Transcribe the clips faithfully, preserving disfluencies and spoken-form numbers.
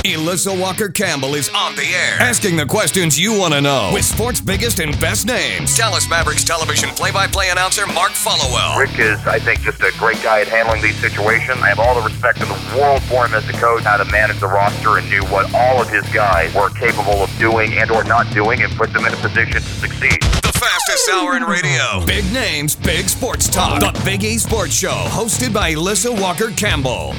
Elissa Walker-Campbell is on the air, asking the questions you want to know with sports' biggest and best names. Dallas Mavericks television play-by-play announcer Mark Followell. Rick is, I think, just a great guy at handling these situations. I have all the respect in the world for him as a coach, how to manage the roster, and knew what all of his guys were capable of doing and or not doing, and put them in a position to succeed. The fastest hour in radio. Big names, big sports talk. The Big E Sports Show, hosted by Elissa Walker-Campbell.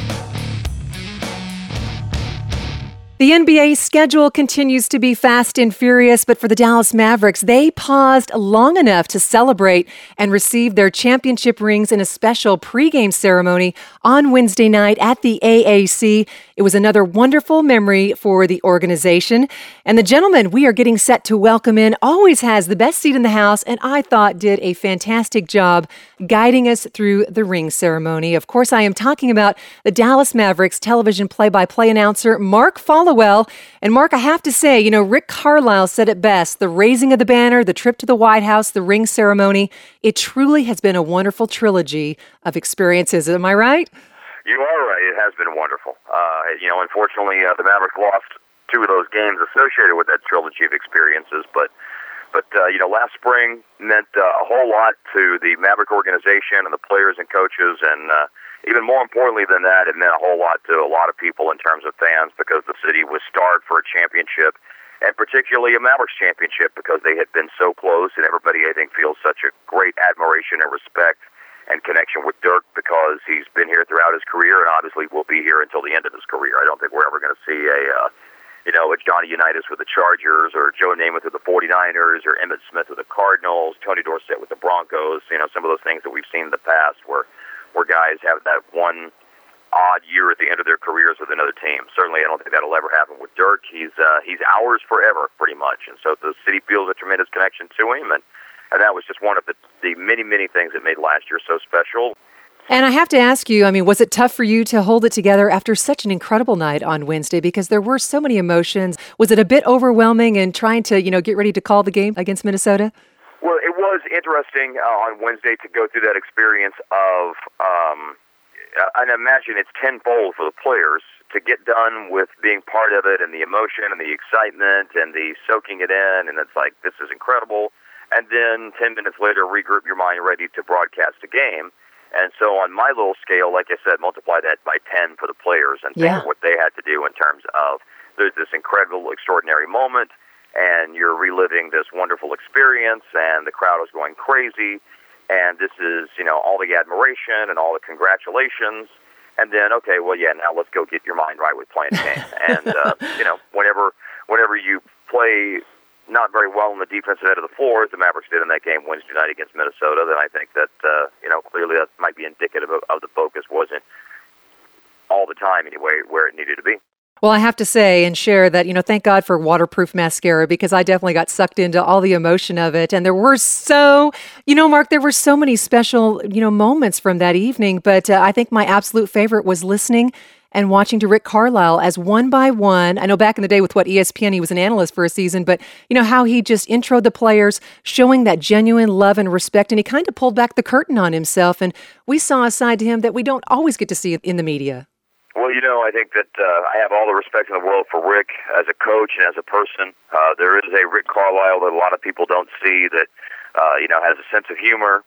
The N B A schedule continues to be fast and furious, but for the Dallas Mavericks, they paused long enough to celebrate and receive their championship rings in a special pregame ceremony on Wednesday night at the A A C. It was another wonderful memory for the organization. And the gentleman we are getting set to welcome in always has the best seat in the house, and I thought did a fantastic job guiding us through the ring ceremony. Of course, I am talking about the Dallas Mavericks television play-by-play announcer, Mark Followell. And Mark, I have to say, you know, Rick Carlisle said it best. The raising of the banner, the trip to the White House, the ring ceremony, it truly has been a wonderful trilogy of experiences. Am I right? You are right. It has been wonderful. Uh, you know, unfortunately, uh, the Mavericks lost two of those games associated with that trilogy of experiences, but But, uh, you know, last spring meant uh, a whole lot to the Maverick organization and the players and coaches, and uh, even more importantly than that, it meant a whole lot to a lot of people in terms of fans because the city was starved for a championship, and particularly a Mavericks championship because they had been so close, and everybody, I think, feels such a great admiration and respect and connection with Dirk because he's been here throughout his career and obviously will be here until the end of his career. I don't think we're ever going to see a... Uh, You know, it's Johnny Unitas with the Chargers, or Joe Namath with the forty-niners, or Emmitt Smith with the Cardinals, Tony Dorsett with the Broncos. You know, some of those things that we've seen in the past where where guys have that one odd year at the end of their careers with another team. Certainly, I don't think that'll ever happen with Dirk. He's uh, he's ours forever, pretty much. And so the city feels a tremendous connection to him, and, and that was just one of the, the many, many things that made last year so special. And I have to ask you, I mean, was it tough for you to hold it together after such an incredible night on Wednesday because there were so many emotions? Was it a bit overwhelming in trying to, you know, get ready to call the game against Minnesota? Well, it was interesting uh, on Wednesday to go through that experience of, um, and imagine it's tenfold for the players to get done with being part of it and the emotion and the excitement and the soaking it in, and it's like, this is incredible. And then ten minutes later, regroup your mind ready to broadcast a game. And so on my little scale, like I said, multiply that by ten for the players and think yeah. of what they had to do in terms of there's this incredible, extraordinary moment, and you're reliving this wonderful experience, and the crowd is going crazy, and this is, you know, all the admiration and all the congratulations. And then, okay, well, yeah, now let's go get your mind right with playing a game. and, uh, you know, whenever whenever you play not very well on the defensive end of the floor, as the Mavericks did in that game Wednesday night against Minnesota, then I think that, uh, you know, clearly that might be indicative of, of the focus wasn't all the time anyway where it needed to be. Well, I have to say and share that, you know, thank God for waterproof mascara because I definitely got sucked into all the emotion of it. And there were so, you know, Mark, there were so many special, you know, moments from that evening. But uh, I think my absolute favorite was listening and watching to Rick Carlisle as one by one. I know back in the day with what E S P N, he was an analyst for a season, but you know how he just introed the players, showing that genuine love and respect, and he kind of pulled back the curtain on himself, and we saw a side to him that we don't always get to see in the media. Well, you know, I think that uh, I have all the respect in the world for Rick as a coach and as a person. Uh, there is a Rick Carlisle that a lot of people don't see that, uh, you know, has a sense of humor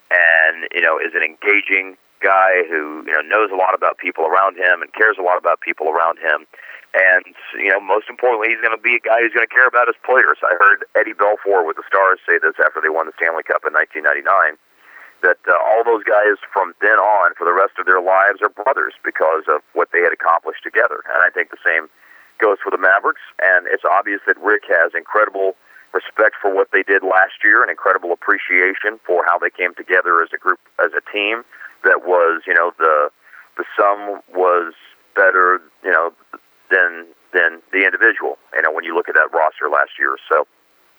and, you know, is an engaging guy who, you know, knows a lot about people around him and cares a lot about people around him. And, you know, most importantly, he's going to be a guy who's going to care about his players. I heard Eddie Belfour with the Stars say this after they won the Stanley Cup in nineteen ninety-nine, that uh, all those guys from then on for the rest of their lives are brothers because of what they had accomplished together. And I think the same goes for the Mavericks. And it's obvious that Rick has incredible respect for what they did last year and incredible appreciation for how they came together as a group, as a team. That was, you know, the the sum was better, you know, than than the individual. You know, when you look at that roster last year. So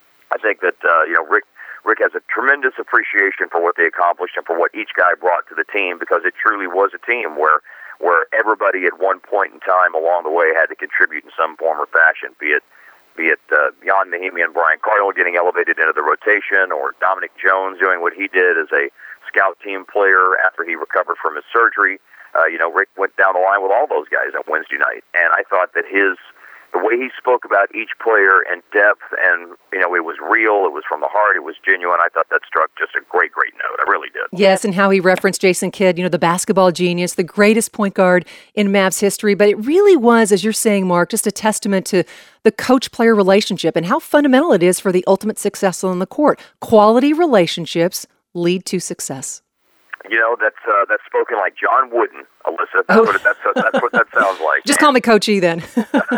I think that uh, you know Rick Rick has a tremendous appreciation for what they accomplished and for what each guy brought to the team because it truly was a team where where everybody at one point in time along the way had to contribute in some form or fashion, be it be it uh, Jan Mahimi and Brian Cardinal getting elevated into the rotation, or Dominic Jones doing what he did as a scout team player after he recovered from his surgery, uh, you know, Rick went down the line with all those guys on Wednesday night, and I thought that his the way he spoke about each player in depth, and, you know, it was real, it was from the heart, it was genuine. I thought that struck just a great, great note. I really did. Yes, and how he referenced Jason Kidd, you know, the basketball genius, the greatest point guard in Mavs history. But it really was, as you're saying, Mark, just a testament to the coach-player relationship and how fundamental it is for the ultimate success on the court. Quality relationships lead to success. You know, that's uh, that's spoken like John Wooden, Alyssa. That's, oh. what, it, that's, that's what that sounds like. Just call me Coach E then.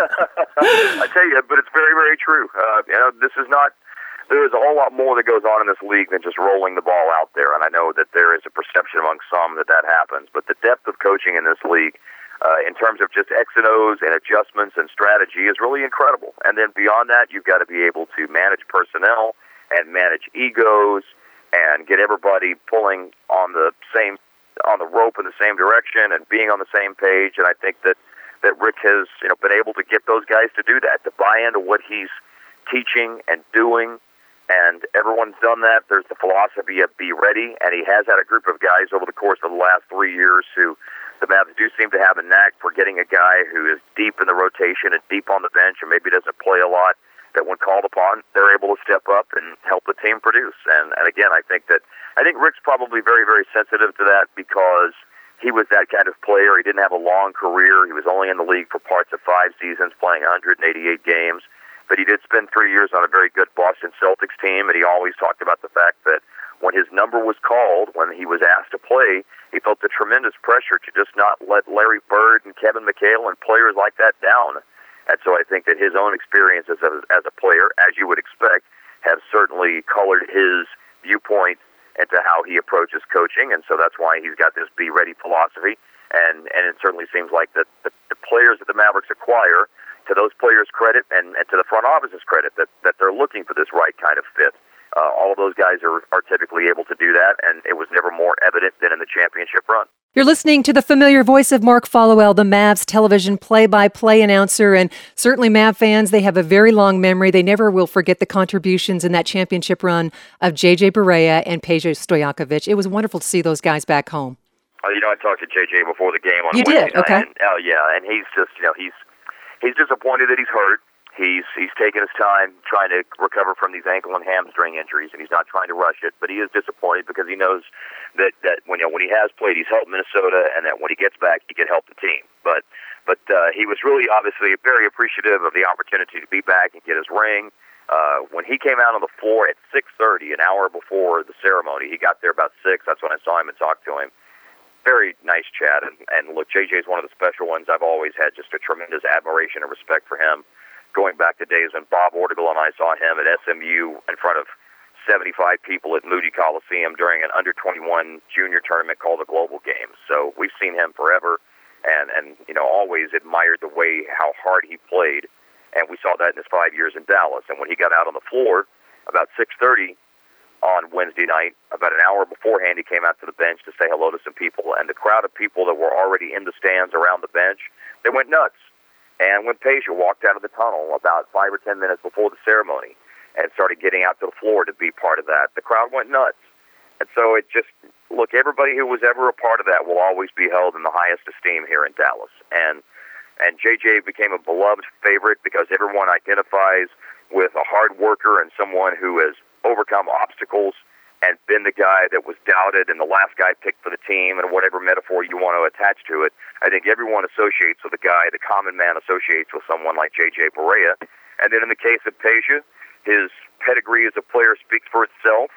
I tell you, but it's very, very true. Uh, you know, this is not, there is a whole lot more that goes on in this league than just rolling the ball out there. And I know that there is a perception among some that that happens. But the depth of coaching in this league, uh, in terms of just X and O's and adjustments and strategy, is really incredible. And then beyond that, you've got to be able to manage personnel and manage egos and get everybody pulling on the same on the rope in the same direction and being on the same page. And I think that, that Rick has, you know, been able to get those guys to do that, to buy into what he's teaching and doing. And everyone's done that. There's the philosophy of be ready, and he has had a group of guys over the course of the last three years who the Mavs do seem to have a knack for getting a guy who is deep in the rotation and deep on the bench and maybe doesn't play a lot, that when called upon, they're able to step up and help the team produce. And, and again, I think that I think Rick's probably very, very sensitive to that because he was that kind of player. He didn't have a long career. He was only in the league for parts of five seasons, playing one hundred eighty-eight games. But he did spend three years on a very good Boston Celtics team, and he always talked about the fact that when his number was called, when he was asked to play, he felt the tremendous pressure to just not let Larry Bird and Kevin McHale and players like that down. And so I think that his own experiences as, as a player, as you would expect, have certainly colored his viewpoint into how he approaches coaching. And so that's why he's got this be-ready philosophy. And, and it certainly seems like that the, the players that the Mavericks acquire, to those players' credit and, and to the front office's credit, that, that they're looking for this right kind of fit. Uh, all of those guys are, are typically able to do that, and it was never more evident than in the championship run. You're listening to the familiar voice of Mark Followill, the Mavs television play-by-play announcer, and certainly Mav fans, they have a very long memory. They never will forget the contributions in that championship run of J J Barea and Peja Stojakovic. It was wonderful to see those guys back home. Oh, you know, I talked to J J before the game on you Wednesday did? Okay. night. And, oh, yeah, and he's just, you know, he's he's disappointed that he's hurt. He's he's taking his time trying to recover from these ankle and hamstring injuries, and he's not trying to rush it. But he is disappointed because he knows that, that when you know, when he has played, he's helped Minnesota, and that when he gets back, he can help the team. But but uh, he was really obviously very appreciative of the opportunity to be back and get his ring. Uh, when he came out on the floor at six thirty, an hour before the ceremony, he got there about six. That's when I saw him and talked to him. Very nice chat, and, and look, J J's one of the special ones. I've always had just a tremendous admiration and respect for him. Going back to days when Bob Ortegel and I saw him at S M U in front of seventy-five people at Moody Coliseum during an under twenty-one junior tournament called the Global Games. So we've seen him forever, and, and you know, always admired the way how hard he played. And we saw that in his five years in Dallas. And when he got out on the floor about six thirty on Wednesday night, about an hour beforehand, he came out to the bench to say hello to some people. And the crowd of people that were already in the stands around the bench, they went nuts. And when Peja walked out of the tunnel about five or ten minutes before the ceremony and started getting out to the floor to be part of that, the crowd went nuts. And so it just, look, everybody who was ever a part of that will always be held in the highest esteem here in Dallas. And and J J became a beloved favorite because everyone identifies with a hard worker and someone who has overcome obstacles and been the guy that was doubted and the last guy picked for the team, and whatever metaphor you want to attach to it. I think everyone associates with a guy, the common man associates with someone like J J Barea. And then in the case of Peja, his pedigree as a player speaks for itself,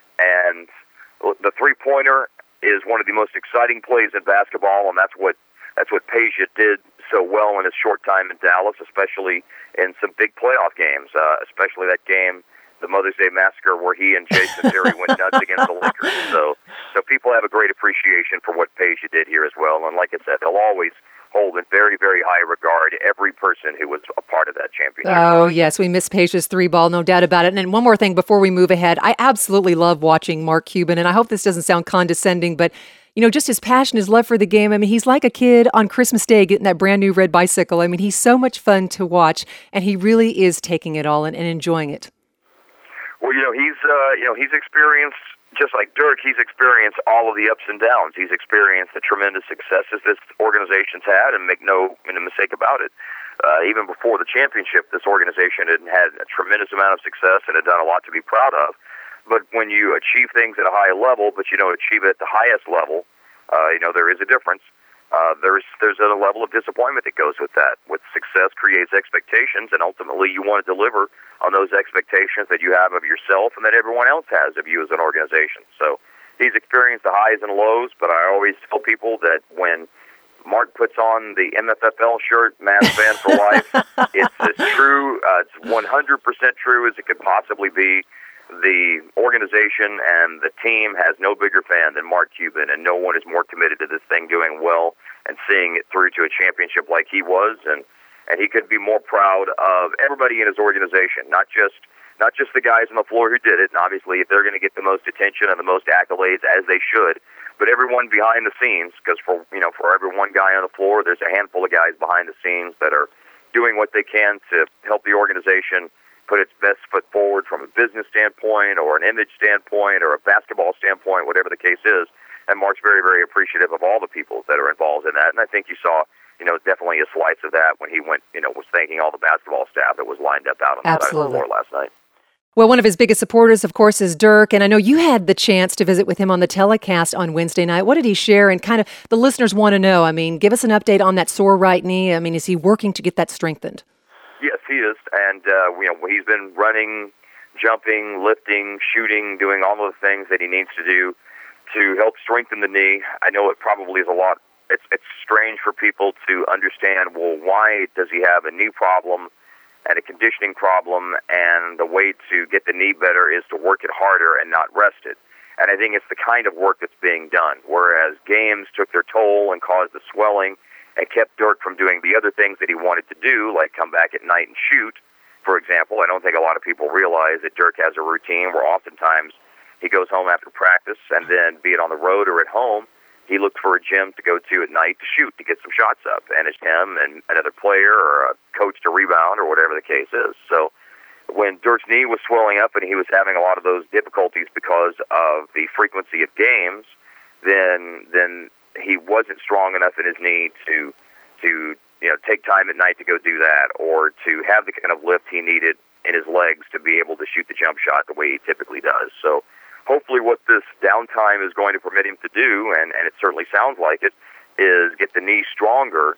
and the three-pointer is one of the most exciting plays in basketball, and that's what that's what Peja did so well in his short time in Dallas, especially in some big playoff games, uh, especially that game, the Mother's Day Massacre, where he and Jason Terry went nuts against the Lakers. So, so people have a great appreciation for what Peja did here as well. And like I said, they'll always hold in very, very high regard every person who was a part of that championship. Oh, yes, we miss Peja's three ball, no doubt about it. And one more thing before we move ahead, I absolutely love watching Mark Cuban, and I hope this doesn't sound condescending, but you know, just his passion, his love for the game. I mean, he's like a kid on Christmas Day getting that brand new red bicycle. I mean, he's so much fun to watch, and he really is taking it all and, and enjoying it. Well, you know, he's uh, you know he's experienced just like Dirk, he's experienced all of the ups and downs. He's experienced the tremendous successes this organization's had, and make no, no mistake about it. Uh, even before the championship, this organization had had a tremendous amount of success and had done a lot to be proud of. But when you achieve things at a high level, but you don't achieve it at the highest level, uh, you know, there is a difference. Uh, there's there's a level of disappointment that goes with that. With success creates expectations, and ultimately you want to deliver on those expectations that you have of yourself and that everyone else has of you as an organization. So he's experienced the highs and lows, but I always tell people that when Mark puts on the M F F L shirt, Mavs fan for life, it's as true, uh, it's one hundred percent true as it could possibly be. The organization and the team has no bigger fan than Mark Cuban, and no one is more committed to this thing doing well and seeing it through to a championship like he was. And, and he could be more proud of everybody in his organization, not just not just the guys on the floor who did it. And obviously, if they're going to get the most attention and the most accolades, as they should, but everyone behind the scenes, because for you know for every one guy on the floor, there's a handful of guys behind the scenes that are doing what they can to help the organization put its best foot forward from a business standpoint or an image standpoint or a basketball standpoint, whatever the case is. And Mark's very, very appreciative of all the people that are involved in that. And I think you saw, you know, definitely a slice of that when he went, you know, was thanking all the basketball staff that was lined up out on the side of the floor last night. Well, one of his biggest supporters, of course, is Dirk. And I know you had the chance to visit with him on the telecast on Wednesday night. What did he share? And kind of the listeners want to know, I mean, give us an update on that sore right knee. I mean, is he working to get that strengthened? Yes, he is, and uh, you know he's been running, jumping, lifting, shooting, doing all of the things that he needs to do to help strengthen the knee. I know it probably is a lot. It's it's strange for people to understand. Well, why does he have a knee problem and a conditioning problem? And the way to get the knee better is to work it harder and not rest it. And I think it's the kind of work that's being done. Whereas games took their toll and caused the swelling and kept Dirk from doing the other things that he wanted to do, like come back at night and shoot, for example. I don't think a lot of people realize that Dirk has a routine where oftentimes he goes home after practice, and then, be it on the road or at home, he looked for a gym to go to at night to shoot, to get some shots up. And it's him and another player or a coach to rebound or whatever the case is. So when Dirk's knee was swelling up and he was having a lot of those difficulties because of the frequency of games, then then he wasn't strong enough in his knee to, to you know, take time at night to go do that, or to have the kind of lift he needed in his legs to be able to shoot the jump shot the way he typically does. So hopefully what this downtime is going to permit him to do, and, and it certainly sounds like it, is get the knee stronger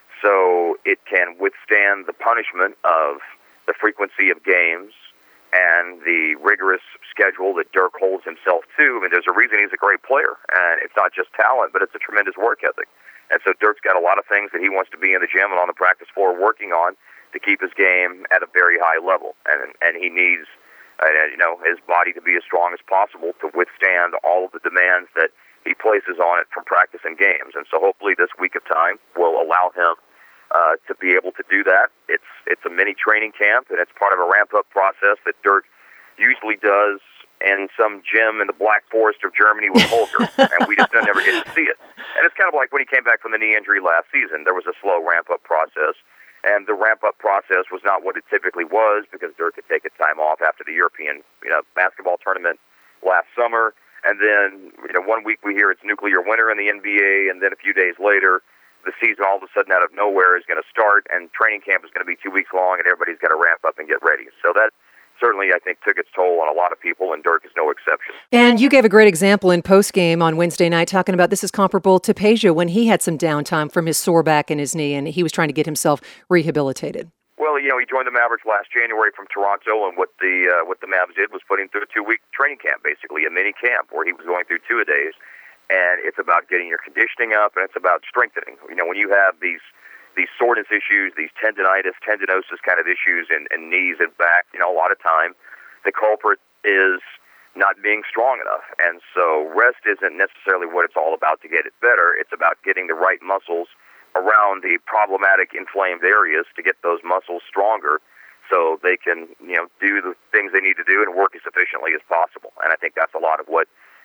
so it can withstand the punishment of the frequency of games and the rigorous schedule that Dirk holds himself to. I mean, there's a reason he's a great player, and it's not just talent, but it's a tremendous work ethic. And so Dirk's got a lot of things that he wants to be in the gym and on the practice floor working on to keep his game at a very high level. And and he needs, uh, you know, his body to be as strong as possible to withstand all of the demands that he places on it from practice and games. And so hopefully this week of time will allow him Uh, to be able to do that. It's it's a mini training camp, and it's part of a ramp-up process that Dirk usually does in some gym in the Black Forest of Germany with Holger, and we just never get to see it. And it's kind of like when he came back from the knee injury last season. There was a slow ramp-up process, and the ramp-up process was not what it typically was because Dirk had taken time off after the European you know, basketball tournament last summer, and then you know one week we hear it's nuclear winter in the N B A, and then a few days later, the season all of a sudden out of nowhere is going to start, and training camp is going to be two weeks long, and everybody's got to ramp up and get ready. So that certainly, I think, took its toll on a lot of people, and Dirk is no exception. And you gave a great example in postgame on Wednesday night talking about this is comparable to Peja when he had some downtime from his sore back and his knee, and he was trying to get himself rehabilitated. Well, you know, he joined the Mavericks last January from Toronto, and what the uh, what the Mavs did was put him through a two-week training camp, basically, a mini camp, where he was going through two-a-days. And it's about getting your conditioning up, and it's about strengthening. You know, when you have these these soreness issues, these tendonitis, tendinosis kind of issues in, in knees and back, you know, a lot of time the culprit is not being strong enough. And so rest isn't necessarily what it's all about to get it better. It's about getting the right muscles around the problematic inflamed areas to get those muscles stronger so they can, you know, do the things they need to do and work as efficiently as possible. And I think that's a lot of what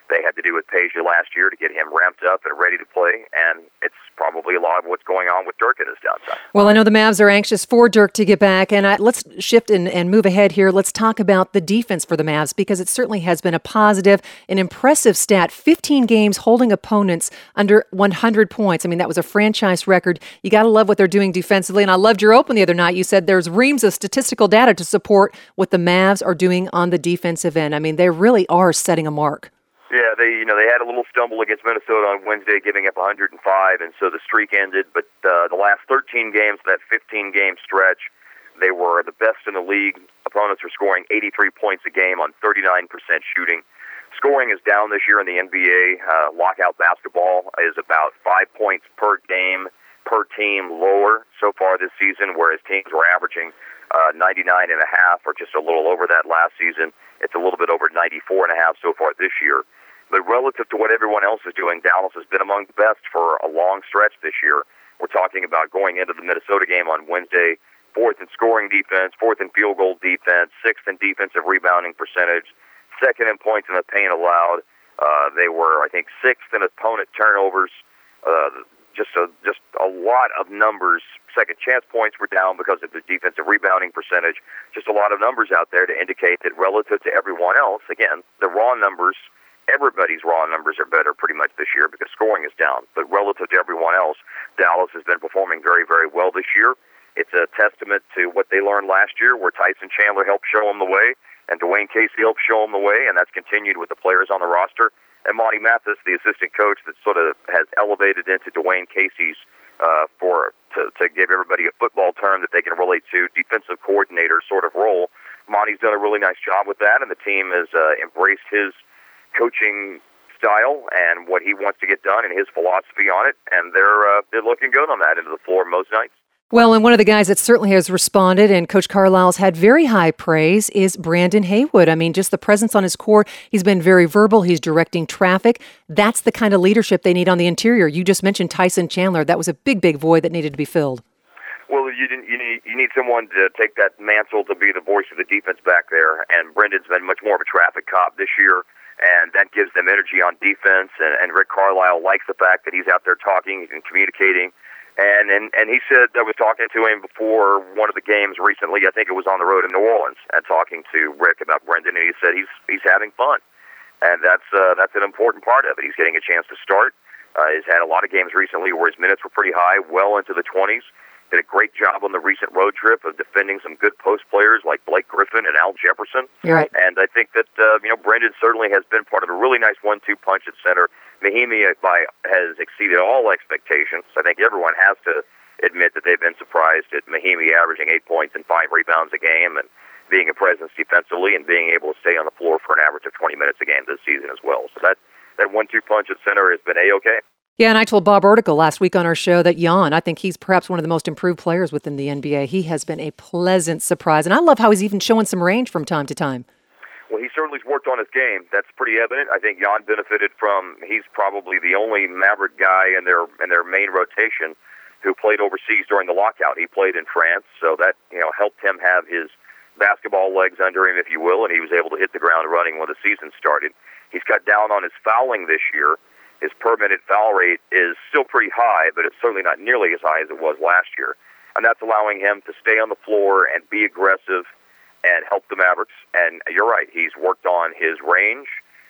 they had to do with Peja last year to get him ramped up and ready to play, and it's probably a lot of what's going on with Dirk at his downside. Well, I know the Mavs are anxious for Dirk to get back, and I, let's shift and, and move ahead here. Let's talk about the defense for the Mavs, because it certainly has been a positive, an impressive stat, fifteen games holding opponents under one hundred points. I mean, that was a franchise record. You got to love what they're doing defensively, and I loved your open the other night. You said there's reams of statistical data to support what the Mavs are doing on the defensive end. I mean, they really are setting a mark. Yeah, they you know they had a little stumble against Minnesota on Wednesday, giving up one hundred five, and so the streak ended. But uh, the last thirteen games, that fifteen-game stretch, they were the best in the league. Opponents were scoring eighty-three points a game on thirty-nine percent shooting. Scoring is down this year in the N B A. Uh, lockout basketball is about five points per game per team lower so far this season, whereas teams were averaging uh, ninety-nine and a half, or just a little over that last season. It's a little bit over ninety-four and a half so far this year. But relative to what everyone else is doing, Dallas has been among the best for a long stretch this year. We're talking about going into the Minnesota game on Wednesday, fourth in scoring defense, fourth in field goal defense, sixth in defensive rebounding percentage, second in points in the paint allowed. Uh, they were, I think, sixth in opponent turnovers. Uh, just a just a lot of numbers. Second chance points were down because of the defensive rebounding percentage. Just a lot of numbers out there to indicate that relative to everyone else, again, the raw numbers, everybody's raw numbers are better pretty much this year because scoring is down. But relative to everyone else, Dallas has been performing very, very well this year. It's a testament to what they learned last year, where Tyson Chandler helped show them the way, and Dwayne Casey helped show them the way, and that's continued with the players on the roster. And Monty Mathis, the assistant coach that sort of has elevated into Dwayne Casey's, uh, for to, to give everybody a football term that they can relate to, defensive coordinator sort of role. Monty's done a really nice job with that, and the team has uh, embraced his coaching style and what he wants to get done and his philosophy on it, and they're uh, they're looking good on that into the floor most nights. Well, and one of the guys that certainly has responded, and Coach Carlisle's had very high praise, is Brandon Haywood. I mean, just the presence on his court, he's been very verbal, he's directing traffic. That's the kind of leadership they need on the interior. You just mentioned Tyson Chandler. That was a big, big void that needed to be filled. Well, you you need you need someone to take that mantle to be the voice of the defense back there, and Brendan's been much more of a traffic cop this year. And that gives them energy on defense, and, and Rick Carlisle likes the fact that he's out there talking and communicating. And, and and he said, I was talking to him before one of the games recently, I think it was on the road in New Orleans, and talking to Rick about Brendan, and he said he's he's having fun. And that's uh, that's an important part of it. He's getting a chance to start. Uh, he's had a lot of games recently where his minutes were pretty high, well into the twenties. Did a great job on the recent road trip of defending some good post players like Blake Griffin and Al Jefferson. You're right. And I think that, uh, you know, Brendan certainly has been part of a really nice one two punch at center. Mahimi by, has exceeded all expectations. I think everyone has to admit that they've been surprised at Mahimi averaging eight points and five rebounds a game and being a presence defensively and being able to stay on the floor for an average of twenty minutes a game this season as well. So that, that one two punch at center has been A-okay. Yeah, and I told Bob Ortico last week on our show that Jan, I think he's perhaps one of the most improved players within the N B A. He has been a pleasant surprise, and I love how he's even showing some range from time to time. Well, he certainly's worked on his game. That's pretty evident. I think Jan benefited from, he's probably the only Maverick guy in their in their main rotation who played overseas during the lockout. He played in France, so that, you know, helped him have his basketball legs under him, if you will, and he was able to hit the ground running when the season started. He's cut down on his fouling this year. His per-minute foul rate is still pretty high, but it's certainly not nearly as high as it was last year. And that's allowing him to stay on the floor and be aggressive and help the Mavericks. And you're right, he's worked on his range,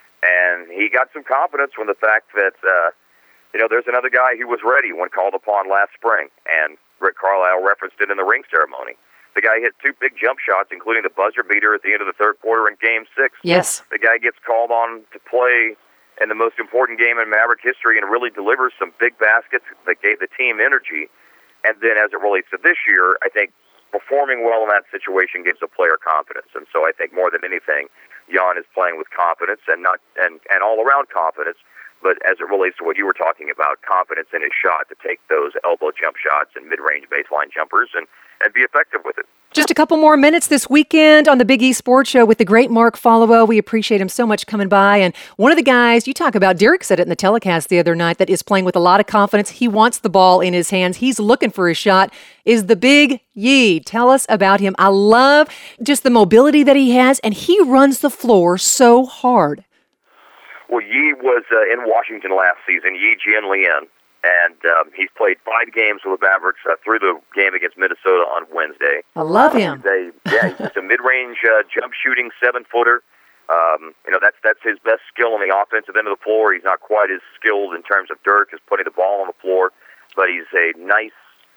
and he got some confidence from the fact that, uh, you know, there's another guy who was ready when called upon last spring, and Rick Carlisle referenced it in the ring ceremony. The guy hit two big jump shots, including the buzzer beater at the end of the third quarter in Game six. Yes. The guy gets called on to play in the most important game in Maverick history and really delivers some big baskets that gave the team energy. And then as it relates to this year, I think performing well in that situation gives a player confidence. And so I think more than anything, Jan is playing with confidence and not and, and all-around confidence. But as it relates to what you were talking about, confidence in his shot to take those elbow jump shots and mid-range baseline jumpers and, and be effective with it. Just a couple more minutes this weekend on the Big E Sports Show with the great Mark Followill. We appreciate him so much coming by. And one of the guys, you talk about, Derek said it in the telecast the other night, that is playing with a lot of confidence. He wants the ball in his hands. He's looking for his shot, is the Big Yee. Tell us about him. I love just the mobility that he has, and he runs the floor so hard. Well, Yi was uh, in Washington last season, Yi Jianlian, and um, he's played five games with the Mavericks uh, through the game against Minnesota on Wednesday. I love him. He's a, yeah, he's just a mid-range uh, jump shooting seven-footer. Um, you know, that's that's his best skill on the offensive end of the floor. He's not quite as skilled in terms of Dirk as putting the ball on the floor, but he's a nice,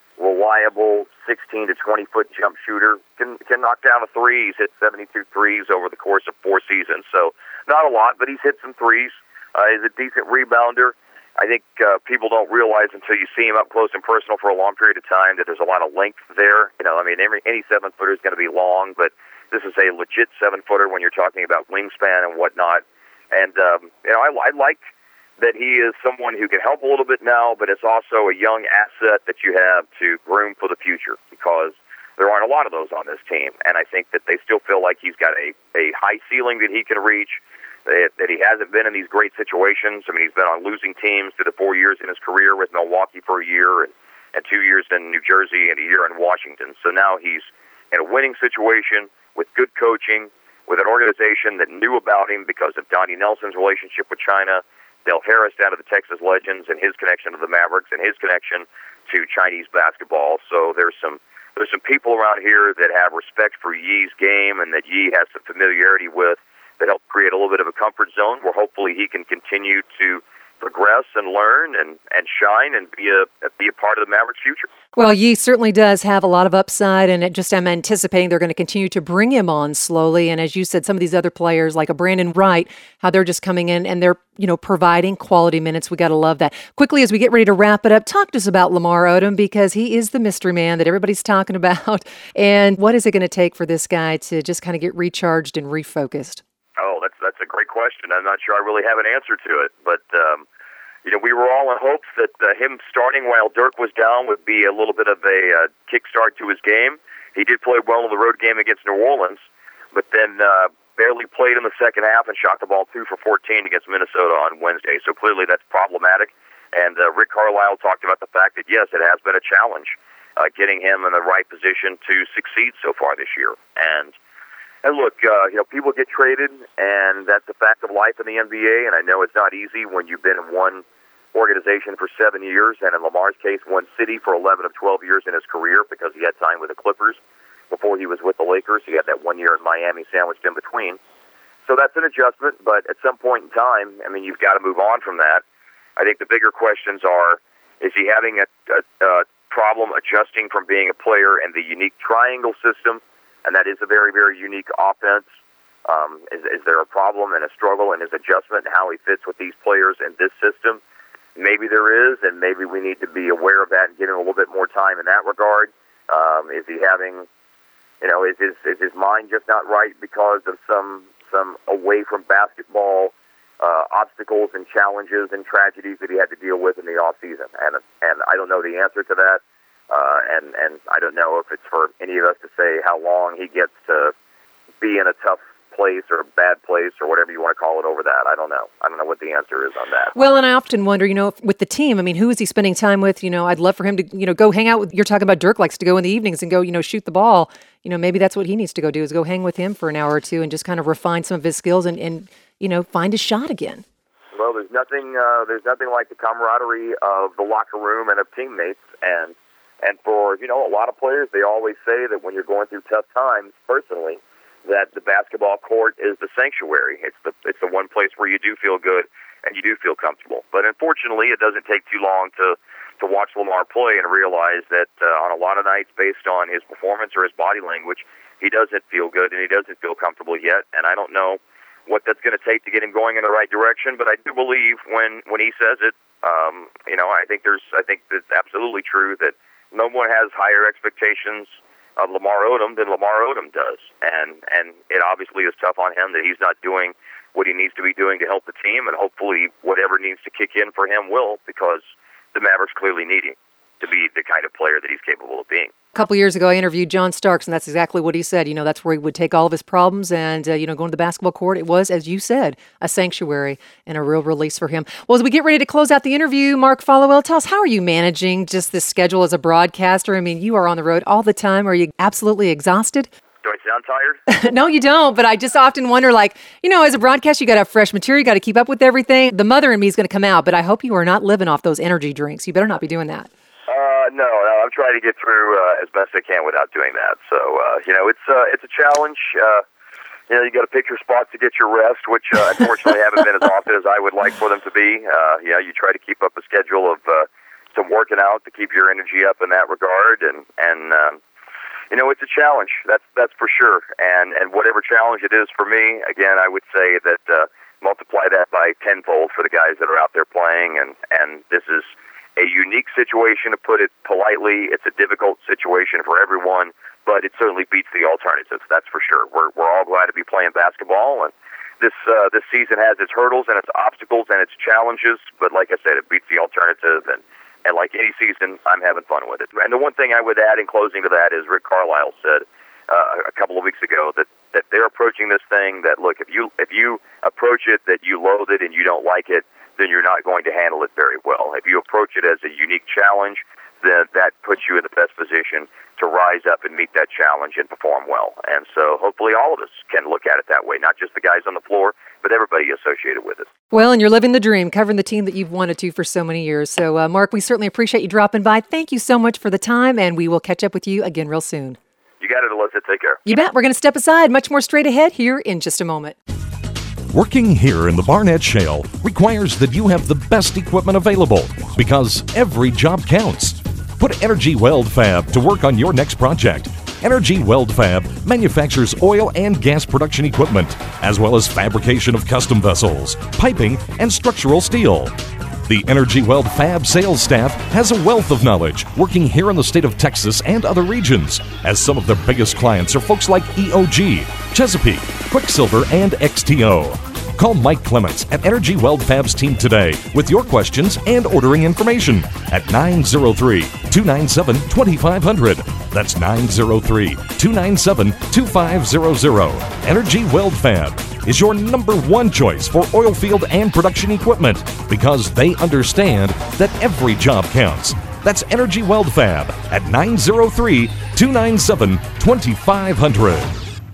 reliable sixteen to twenty foot jump shooter. Can can knock down a three. He's hit seventy-two threes over the course of four seasons. So not a lot, but he's hit some threes. Uh, he's a decent rebounder. I think uh, people don't realize until you see him up close and personal for a long period of time that there's a lot of length there. You know, I mean, every, any seven footer is going to be long, but this is a legit seven footer when you're talking about wingspan and whatnot. And um, you know, I, I like that he is someone who can help a little bit now, but it's also a young asset that you have to groom for the future, because there aren't a lot of those on this team. And I think that they still feel like he's got a, a high ceiling that he can reach, that, that he hasn't been in these great situations. I mean, he's been on losing teams through the four years in his career with Milwaukee for a year and, and two years in New Jersey and a year in Washington. So now he's in a winning situation with good coaching, with an organization that knew about him because of Donnie Nelson's relationship with China, Dale Harris down to the Texas Legends and his connection to the Mavericks and his connection to Chinese basketball. So there's some there's some people around here that have respect for Yi's game and that Yi has some familiarity with that help create a little bit of a comfort zone where hopefully he can continue to progress and learn and, and shine and be a be a part of the Mavericks' future. Well, Yi certainly does have a lot of upside, and it just I'm anticipating they're going to continue to bring him on slowly. And as you said, some of these other players like a Brandon Wright, how they're just coming in and they're you know providing quality minutes. We got to love that. Quickly, as we get ready to wrap it up, talk to us about Lamar Odom, because he is the mystery man that everybody's talking about. And what is it going to take for this guy to just kind of get recharged and refocused? Oh, that's that's a great question. I'm not sure I really have an answer to it, but um, you know, we were all in hopes that uh, him starting while Dirk was down would be a little bit of a uh, kickstart to his game. He did play well in the road game against New Orleans, but then uh, barely played in the second half and shot the ball two for fourteen against Minnesota on Wednesday. So clearly that's problematic. And uh, Rick Carlisle talked about the fact that, yes, it has been a challenge uh, getting him in the right position to succeed so far this year. And And look, uh, you know, people get traded, and that's a fact of life in the N B A, and I know it's not easy when you've been in one organization for seven years, and in Lamar's case, one city for eleven of twelve years in his career, because he had time with the Clippers before he was with the Lakers. He had that one year in Miami sandwiched in between. So that's an adjustment, but at some point in time, I mean, you've got to move on from that. I think the bigger questions are, is he having a, a, a problem adjusting from being a player in the unique triangle system? And that is a very, very unique offense. Um, is, is there a problem and a struggle in his adjustment and how he fits with these players in this system? Maybe there is, and maybe we need to be aware of that and give him a little bit more time in that regard. Um, is he having, you know, is his is his mind just not right because of some some away from basketball uh, obstacles and challenges and tragedies that he had to deal with in the off season? And and I don't know the answer to that. Uh, and, and I don't know if it's for any of us to say how long he gets to be in a tough place or a bad place or whatever you want to call it over that. I don't know. I don't know what the answer is on that. Well, and I often wonder, you know, with the team, I mean, who is he spending time with? You know, I'd love for him to, you know, go hang out with, you're talking about Dirk likes to go in the evenings and go, you know, shoot the ball. You know, maybe that's what he needs to go do is go hang with him for an hour or two and just kind of refine some of his skills and, and you know, find his shot again. Well, there's nothing, uh, there's nothing like the camaraderie of the locker room and of teammates. And And for, you know, a lot of players, they always say that when you're going through tough times, personally, that the basketball court is the sanctuary. It's the it's the one place where you do feel good and you do feel comfortable. But unfortunately, it doesn't take too long to, to watch Lamar play and realize that uh, on a lot of nights, based on his performance or his body language, he doesn't feel good and he doesn't feel comfortable yet. And I don't know what that's going to take to get him going in the right direction, but I do believe when, when he says it, um, you know, I think there's I think it's absolutely true that no one has higher expectations of Lamar Odom than Lamar Odom does. And and it obviously is tough on him that he's not doing what he needs to be doing to help the team, and hopefully whatever needs to kick in for him will, because the Mavericks clearly need him to be the kind of player that he's capable of being. A couple years ago, I interviewed John Starks, and that's exactly what he said. You know, that's where he would take all of his problems and, uh, you know, going to the basketball court. It was, as you said, a sanctuary and a real release for him. Well, as we get ready to close out the interview, Mark Followill, tell us, how are you managing just this schedule as a broadcaster? I mean, you are on the road all the time. Are you absolutely exhausted? Don't sound tired? No, you don't, but I just often wonder, like, you know, as a broadcaster, you got to have fresh material, you got to keep up with everything. The mother in me is going to come out, but I hope you are not living off those energy drinks. You better not be doing that. Uh, no, no, I'm trying to get through uh, as best I can without doing that. So, uh, you know, it's uh, it's a challenge. Uh, you know, you got to pick your spots to get your rest, which uh, unfortunately haven't been as often as I would like for them to be. Uh, you know, you try to keep up a schedule of uh, some working out to keep your energy up in that regard, and and um, you know, it's a challenge. That's that's for sure. And and whatever challenge it is for me, again, I would say that uh, multiply that by tenfold for the guys that are out there playing. And and this is a unique situation, to put it politely. It's a difficult situation for everyone, but it certainly beats the alternatives. That's for sure. We're we're all glad to be playing basketball, and this uh, this season has its hurdles and its obstacles and its challenges. But like I said, it beats the alternative, and and like any season, I'm having fun with it. And the one thing I would add in closing to that is Rick Carlisle said uh, a couple of weeks ago that that they're approaching this thing that, look, if you if you approach it that you loathe it and you don't like it, then you're not going to handle it very well. If you approach it as a unique challenge, then that puts you in the best position to rise up and meet that challenge and perform well. And so hopefully all of us can look at it that way, not just the guys on the floor, but everybody associated with it. Well, and you're living the dream, covering the team that you've wanted to for so many years. So, uh, Mark, we certainly appreciate you dropping by. Thank you so much for the time, and we will catch up with you again real soon. You got it, Alyssa. Take care. You bet. We're going to step aside. Much more straight ahead here in just a moment. Working here in the Barnett Shale requires that you have the best equipment available, because every job counts. Put Energy Weld Fab to work on your next project. Energy Weld Fab manufactures oil and gas production equipment, as well as fabrication of custom vessels, piping, and structural steel. The Energy Weld Fab sales staff has a wealth of knowledge working here in the state of Texas and other regions, as some of their biggest clients are folks like E O G, Chesapeake, Quicksilver, and X T O. Call Mike Clements at Energy Weld Fab's team today with your questions and ordering information at nine oh three, two nine seven, two five zero zero. That's nine oh three, two nine seven, two five zero zero. Energy Weld Fab is your number one choice for oil field and production equipment, because they understand that every job counts. That's Energy Weld Fab at nine oh three, two nine seven, two five zero zero.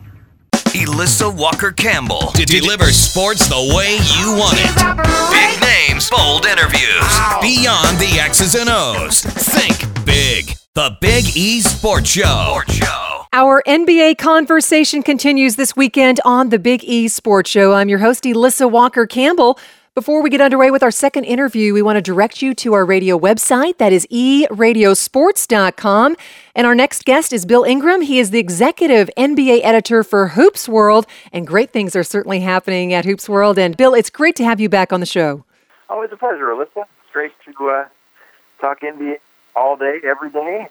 Alyssa Walker Campbell to deliver sports the way you want it. Big names, bold interviews, beyond the X's and O's. Think big. The Big E Sports Show. Our N B A conversation continues this weekend on the Big E Sports Show. I'm your host, Alyssa Walker Campbell. Before we get underway with our second interview, we want to direct you to our radio website. That is e radio sports dot com. And our next guest is Bill Ingram. He is the executive N B A editor for Hoops World, and great things are certainly happening at Hoops World. And Bill, it's great to have you back on the show. Always a pleasure, Alyssa. It's great to uh, talk N B A all day, every day.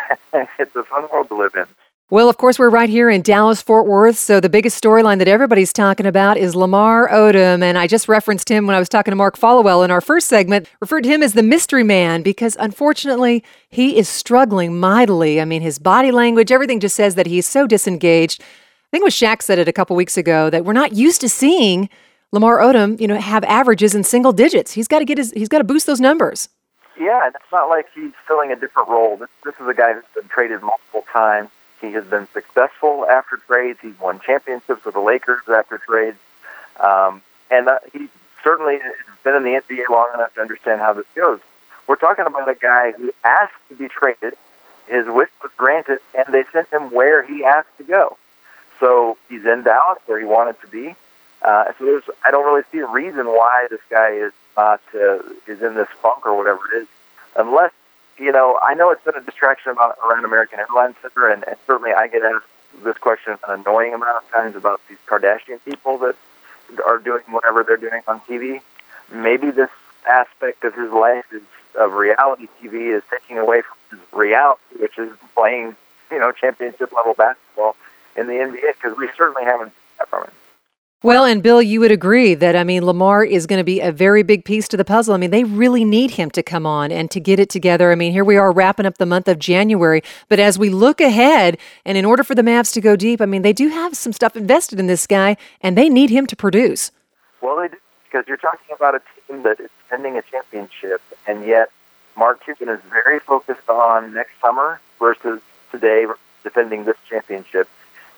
It's a fun world to live in. Well, of course, we're right here in Dallas-Fort Worth, so the biggest storyline that everybody's talking about is Lamar Odom, and I just referenced him when I was talking to Mark Followell in our first segment, referred to him as the mystery man, because unfortunately, he is struggling mightily. I mean, his body language, everything just says that he's so disengaged. I think it was Shaq said it a couple weeks ago, that we're not used to seeing Lamar Odom, you know, have averages in single digits. He's got to get his, he's got to boost those numbers. Yeah, and it's not like he's filling a different role. This, this is a guy who's been traded multiple times. He has been successful after trades. He's won championships with the Lakers after trades. Um, and uh, he certainly has been in the N B A long enough to understand how this goes. We're talking about a guy who asked to be traded. His wish was granted, and they sent him where he asked to go. So he's in Dallas, where he wanted to be. Uh, so there's, I don't really see a reason why this guy is not uh, is in this funk or whatever it is, unless, you know, I know it's been a distraction about around American Airlines Center, and, and certainly I get asked this question an annoying amount of times about these Kardashian people that are doing whatever they're doing on T V. Maybe this aspect of his life is, of reality T V is taking away from his reality, which is playing, you know, championship-level basketball in the N B A, because we certainly haven't seen that from him. Well, and Bill, you would agree that, I mean, Lamar is going to be a very big piece to the puzzle. I mean, they really need him to come on and to get it together. I mean, here we are wrapping up the month of January. But as we look ahead, and in order for the Mavs to go deep, I mean, they do have some stuff invested in this guy, and they need him to produce. Well, they do, because you're talking about a team that is defending a championship, and yet Mark Cuban is very focused on next summer versus today defending this championship. He's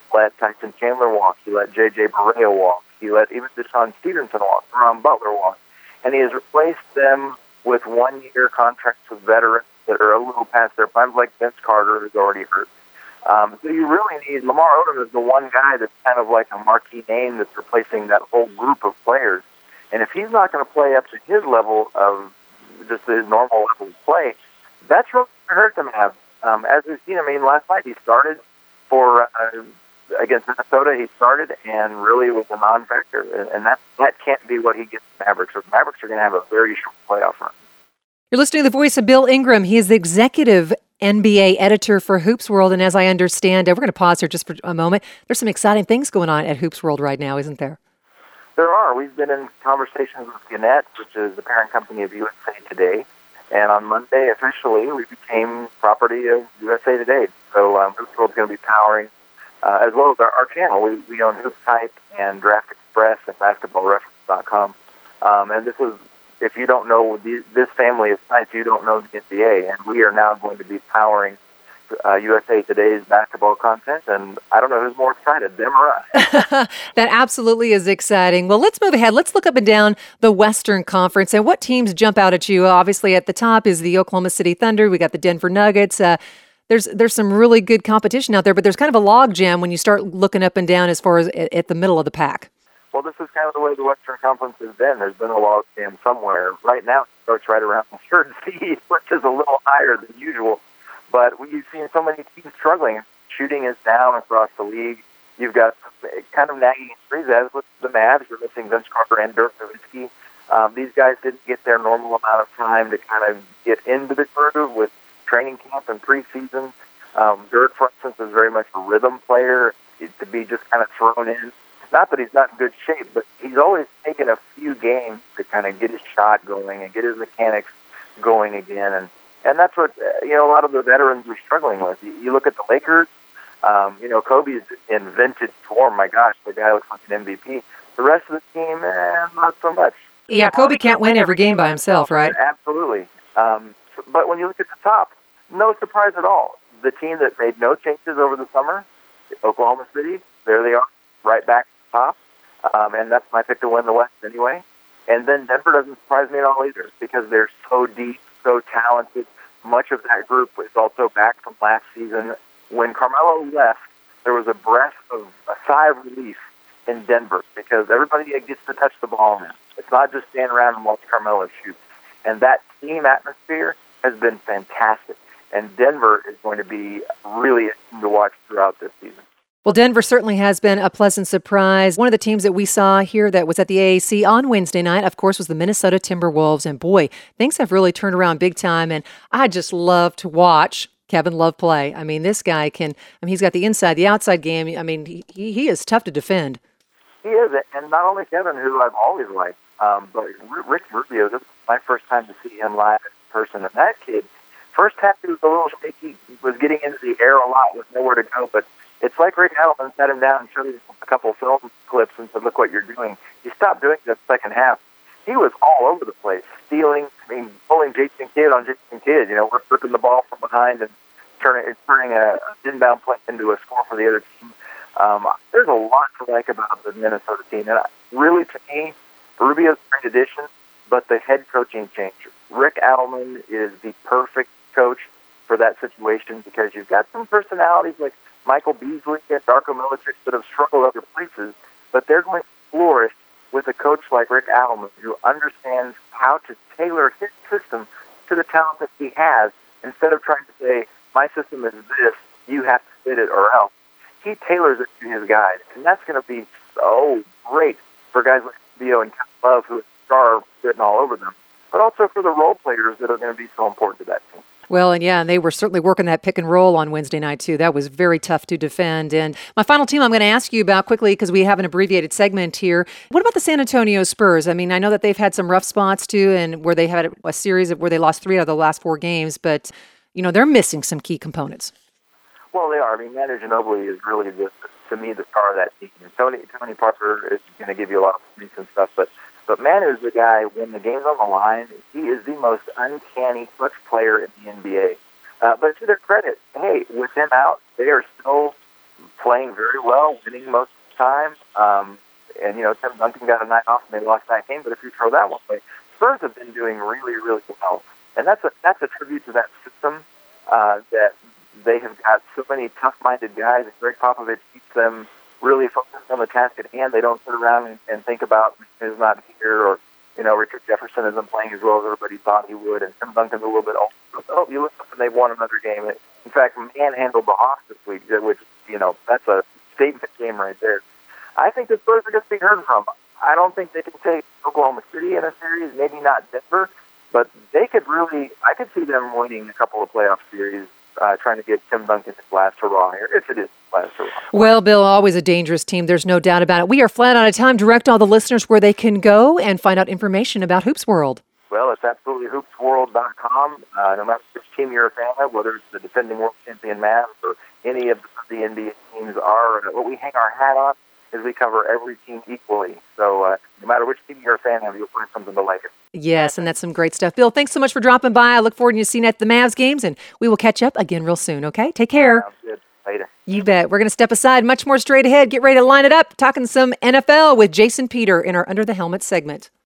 let Tyson Chandler walk. He let J J Barea walk. He let even Deshaun Stevenson walk, Ron Butler walk. And he has replaced them with one-year contracts with veterans that are a little past their prime, like Vince Carter, who's already hurt. Um, so you really need, Lamar Odom is the one guy that's kind of like a marquee name that's replacing that whole group of players. And if he's not going to play up to his level of just his normal level of play, that's really going to hurt them have. Um, as we've seen, I mean, last night he started for uh, against Minnesota. He started and really was a non-factor, and, and that that can't be what he gets the Mavericks. So the Mavericks are going to have a very short playoff run. You're listening to the voice of Bill Ingram. He is the executive N B A editor for Hoops World, and as I understand, uh, we're going to pause here just for a moment. There's some exciting things going on at Hoops World right now, isn't there? There are. We've been in conversations with Gannett, which is the parent company of U S A Today, and on Monday, officially, we became property of U S A Today. So um, Hoops World is going to be powering, uh, as well as our, our channel. We, we own Hoops Hype and Draft Express and basketball reference dot com. Um, and this is, if you don't know the, this family of sites, you don't know the N B A. And we are now going to be powering uh, U S A Today's basketball content. And I don't know who's more excited, them or us. That absolutely is exciting. Well, let's move ahead. Let's look up and down the Western Conference. And what teams jump out at you? Obviously, at the top is the Oklahoma City Thunder. We got the Denver Nuggets. Uh, there's there's some really good competition out there, but there's kind of a log jam when you start looking up and down as far as at, at the middle of the pack. Well, this is kind of the way the Western Conference has been. There's been a log jam somewhere. Right now, it starts right around the third seed, which is a little higher than usual. But you've seen so many teams struggling. Shooting is down across the league. You've got kind of nagging injuries, as with the Mavs. You're missing Vince Carter and Dirk Nowitzki. Um, these guys didn't get their normal amount of time to kind of get into the groove with training camp and preseason. Um, Dirk, for instance, is very much a rhythm player to be just kind of thrown in. Not that he's not in good shape, but he's always taken a few games to kind of get his shot going and get his mechanics going again. And, and that's what, uh, you know, a lot of the veterans are struggling with. You, you look at the Lakers, um, you know, Kobe's in vintage form. My gosh, the guy looks like an M V P. The rest of the team, eh, not so much. Yeah, Kobe can't win every game by himself, right? Absolutely. Um, but when you look at the top, no surprise at all. The team that made no changes over the summer, Oklahoma City, there they are, right back top, um, and that's my pick to win the West anyway. And then Denver doesn't surprise me at all either because they're so deep, so talented. Much of that group is also back from last season. When Carmelo left, there was a breath of a sigh of relief in Denver because everybody gets to touch the ball now. It's not just stand around and watch Carmelo shoot. And that team atmosphere has been fantastic. And Denver is going to be really a team to watch throughout this season. Well, Denver certainly has been a pleasant surprise. One of the teams that we saw here that was at the A A C on Wednesday night, of course, was the Minnesota Timberwolves. And boy, things have really turned around big time. And I just love to watch Kevin Love play. I mean, this guy can, I mean, he's got the inside, the outside game. I mean, he, he is tough to defend. He is. And not only Kevin, who I've always liked, um, but Rick Rubio, this was my first time to see him live in person. And that kid, first half he was a little shaky, was getting into the air a lot with nowhere to go, but it's like Rick Adelman sat him down and showed him a couple of film clips and said, look what you're doing. He stopped doing that second half. He was all over the place, stealing, I mean, pulling Jason Kidd on Jason Kidd. You know, we're ripping the ball from behind and turning, turning a inbound play into a score for the other team. Um, there's a lot to like about the Minnesota team. And really, to me, Rubio's a great addition, but the head coaching change. Rick Adelman is the perfect coach for that situation because you've got some personalities like Michael Beasley and Darko Milicic that have struggled other places, but they're going to flourish with a coach like Rick Adelman who understands how to tailor his system to the talent that he has instead of trying to say, my system is this, you have to fit it or else. He tailors it to his guys, and that's going to be so great for guys like Theo and Kevin Love who are sitting all over them, but also for the role players that are going to be so important to that team. Well, and yeah, and they were certainly working that pick and roll on Wednesday night, too. That was very tough to defend. And my final team I'm going to ask you about quickly because we have an abbreviated segment here. What about the San Antonio Spurs? I mean, I know that they've had some rough spots, too, and where they had a series of where they lost three out of the last four games. But, you know, they're missing some key components. Well, they are. I mean, Manu Ginobili is really, the, to me, the star of that team. And Tony, Tony Parker is going to give you a lot of points and stuff, but But Manu's the guy, when the game's on the line, he is the most uncanny clutch player in the N B A. Uh, but to their credit, hey, with him out, they are still playing very well, winning most of the time. Um, and, you know, Tim Duncan got a night off and they lost that game, but if you throw that one away, Spurs have been doing really, really well. And that's a, that's a tribute to that system uh, that they have got so many tough-minded guys, and Greg Popovich keeps them really focused on the task at hand. They don't sit around and, and think about who's not here, or, you know, Richard Jefferson isn't playing as well as everybody thought he would, and Tim Duncan's a little bit old. Oh, you look up and they've won another game. In fact, manhandled the Hawks this week, which, you know, that's a statement game right there. I think the Spurs are going to be heard from. I don't think they can take Oklahoma City in a series, maybe not Denver, but they could really, I could see them winning a couple of playoff series, uh, trying to get Tim Duncan his last hurrah here, if it is his last hurrah. Well, Bill, always a dangerous team. There's no doubt about it. We are flat out of time. Direct all the listeners where they can go and find out information about Hoops World. Well, it's absolutely hoops world dot com. Uh, no matter which team you're a fan of, whether it's the defending world champion Mavs or any of the N B A teams are, what we hang our hat on is we cover every team equally. So uh, no matter which team you're a fan of, you'll find something to like it. Yes, and that's some great stuff. Bill, thanks so much for dropping by. I look forward to you seeing you at the Mavs games, and we will catch up again real soon, okay? Take care. Sounds good. Later. You bet. We're going to step aside. Much more straight ahead. Get ready to line it up. Talking some N F L with Jason Peter in our Under the Helmet segment.